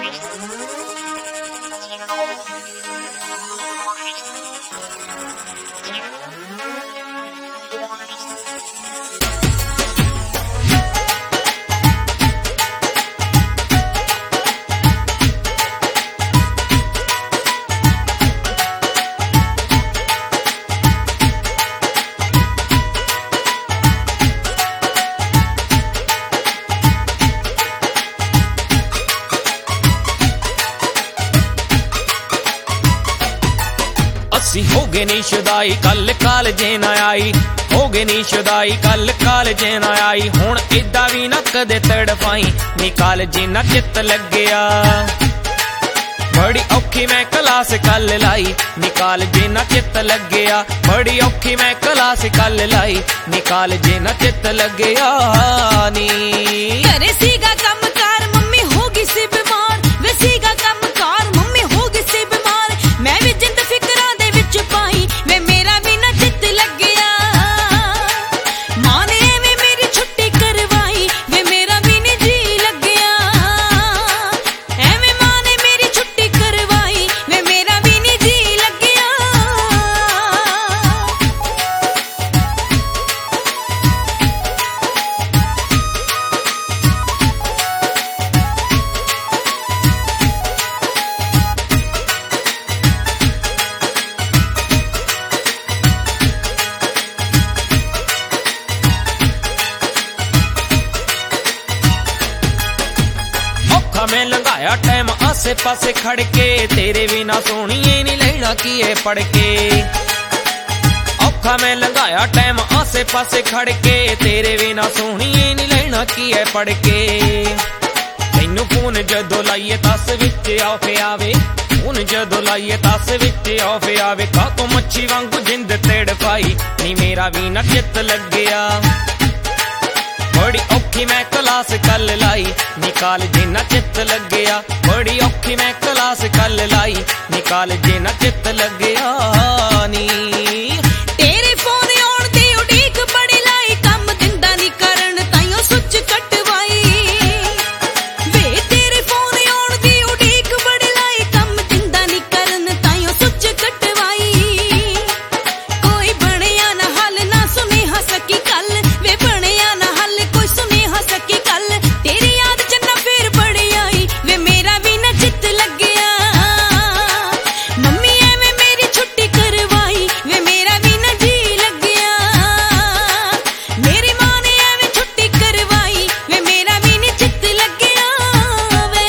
असी हो गए नी शुदाई कल कालजे ना आई, हो गए नी शुदाई कल कालजे ना आई। हुण इदा भी ना कदे तड़फाई नी कालजे ना चित लग्या। बड़ी औखी मैं क्लास कल लाई नी कालजे ना चित लग्या। बड़ी औखी मैं क्लास कल लाई नी कालजे ना चित लग्या नी। करे सीगा कम कार मम्मी होगी सी बीमार, वे सीगा कम कार मम्मी होगी सी बीमार। मैं भी जिंद फिक्रां दे विच पाई वे मेरा भी ना चित लग्या। मां ने एवें मेरी छुट्टी करवाई वे मेरा भी नहीं जी लग्या। एवें मां ने मेरी छुट्टी करवाई वे मेरा भी नहीं जी लग्या। मैं लंघाया टाइम आसे पासे खड़ के, तेरे बिना सोहणीए नहीं लेना की है पढ़ के। औखा मैं लंघाया टाइम आसे पासे खड़ के, तेरे बिना सोहणीए नहीं लेना की है पढ़ के। तैनू फोन जदों लाइए तस विच आफे आवे, फोन जदों लाइए तस विच आफे आवे। कातों मच्छी वांगू जिंद तड़फाई नी मेरा भी ना चित लग्या। बड़ी औखी मैं क्लास कल लाई नी कालजे ना चित लग्या। बड़ी औखी मैं क्लास कल लाई नी कालजे ना चित लग्या नी। तेरे फोन आउण दी उड़ीक बड़ी लाई, कम दिंदा नी करन ताइयों सुच कटवाई। वे तेरे फोन आउण दी उड़ीक बड़ी लाई, कम दिंदा नी करन ताइयों सुच कटवाई। कोई बणिया ना हल ना सुनेहा सकी कल, वे बणिया ना हल कोई सुनेहा सकी कल। तेरी याद च ना फिर बड़ी आई वे मेरा भी ना चित लग्या। मम्मी एवें मेरी छुट्टी करवाई वे मेरा भी ना जी लग्या। मेरी मां ने एवें छुट्टी करवाई वे मेरा भी नहीं चित लग्या वे।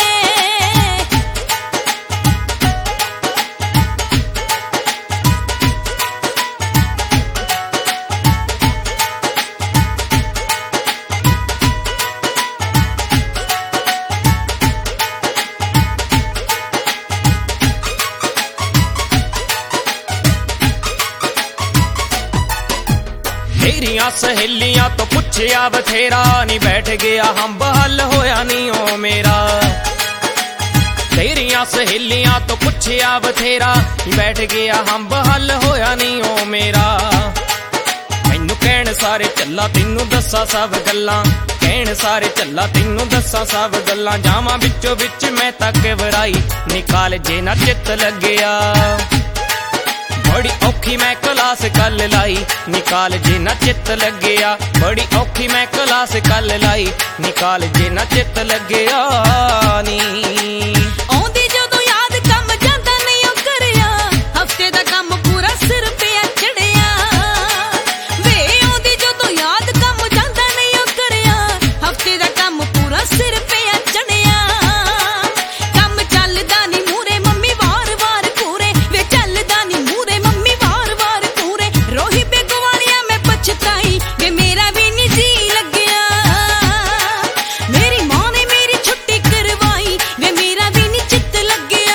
तेरियां सहेलियां तो पुछया बथेरा नी, बैठ गया हम बहल होया नी ओ मेरा। तेरियां सहेलियां तो पुछया बथेरा नी, बैठ गया हम बहल होया नी ओ मेरा। मैनू कहण सारे चला तेनू दसा सब गल्लां, कहण सारे चला तेनू दसा सब गल्लां। जावां विचों विच मैं तक वराई नी कालजे ना चित लग्या। बड़ी औखी मैं क्लास कल लाई नी कालजे ना चित लग्या। बड़ी औखी मैं क्लास कल लाई नी कालजे ना चित लग्या नी। आउंदी जदों याद कम जांदा नहीं ओ करिया, हफ्ते दा कम पूरा सिर पे चढ़िया। वे आउंदी जदों याद कम जांदा नहीं ओ करिया, हफ्ते दा कम पूरा सिर पे चढ़िया। कम चलदा नी मूरे मम्मी वार वार पूरे, वे चलदा नी मूरे मम्मी वार वार पूरे। रोही बेगवानिया मैं पछताई वे मेरा भी नहीं जी लग्या। मेरी मां ने मेरी छुट्टी करवाई वे मेरा भी नहीं चित लग्या।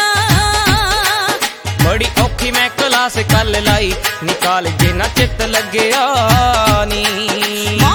बड़ी औखी मैं क्लास कल लाई नी कालजे ना चित लग्या नी।